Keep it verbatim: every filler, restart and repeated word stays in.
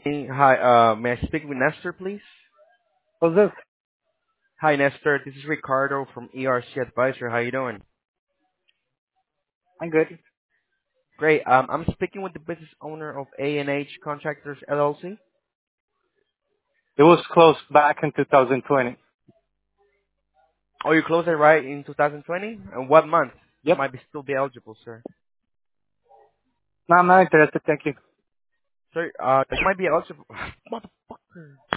Hey, Hi, uh, may I speak with Nestor, please? Who's this? Hi, Nestor. This is Ricardo from E R C Advisor. How you doing? I'm good. Great. Um, I'm speaking with the business owner of A and H Contractors L L C. It was closed back in two thousand twenty. Oh, you closed it right in two thousand twenty? And what month? Yep. Might be still be eligible, sir. No, I'm not interested. Thank you. Sir, uh, you might be eligible. Motherfucker.